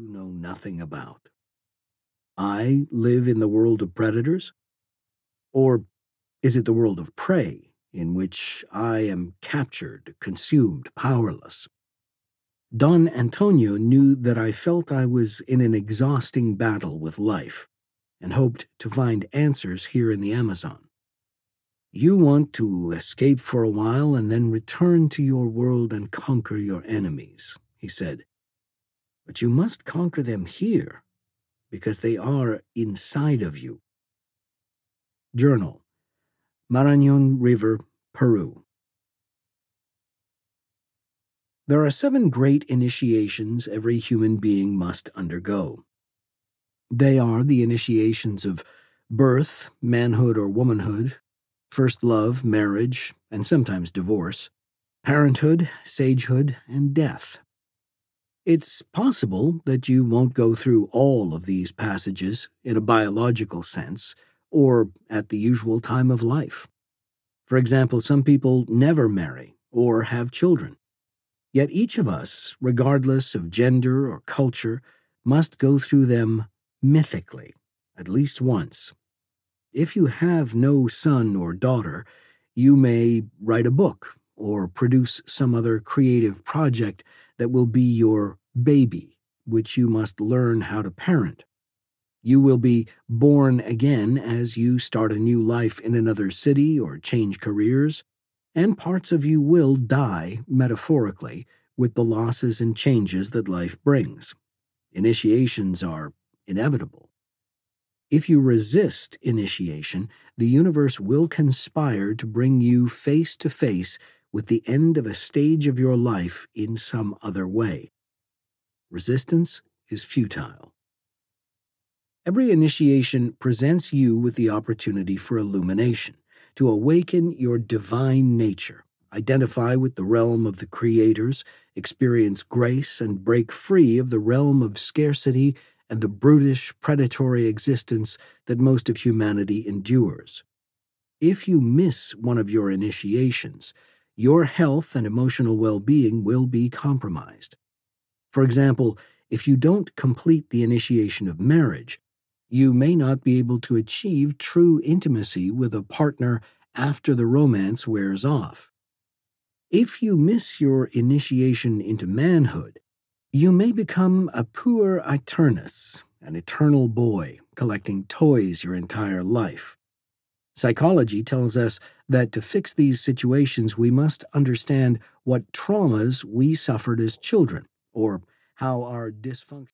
you know nothing about. I live in the world of predators? Or is it the world of prey, in which I am captured, consumed, powerless? Don Antonio knew that I felt I was in an exhausting battle with life, and hoped to find answers here in the Amazon. You want to escape for a while and then return to your world and conquer your enemies, he said. But you must conquer them here, because they are inside of you. Journal, Marañón River, Peru. There are 7 great initiations every human being must undergo. They are the initiations of birth, manhood or womanhood, first love, marriage, and sometimes divorce, parenthood, sagehood, and death. It's possible that you won't go through all of these passages in a biological sense or at the usual time of life. For example, some people never marry or have children. Yet each of us, regardless of gender or culture, must go through them mythically, at least once. If you have no son or daughter, you may write a book or produce some other creative project that will be your baby, which you must learn how to parent. You will be born again as you start a new life in another city or change careers, and parts of you will die, metaphorically, with the losses and changes that life brings. Initiations are inevitable. If you resist initiation, the universe will conspire to bring you face to face with the end of a stage of your life in some other way. Resistance is futile. Every initiation presents you with the opportunity for illumination, to awaken your divine nature, identify with the realm of the creators, experience grace, and break free of the realm of scarcity and the brutish, predatory existence that most of humanity endures. If you miss one of your initiations, your health and emotional well-being will be compromised. For example, if you don't complete the initiation of marriage, you may not be able to achieve true intimacy with a partner after the romance wears off. If you miss your initiation into manhood, you may become a puer aeternus, an eternal boy, collecting toys your entire life. Psychology tells us that to fix these situations we must understand what traumas we suffered as children, or how our dysfunction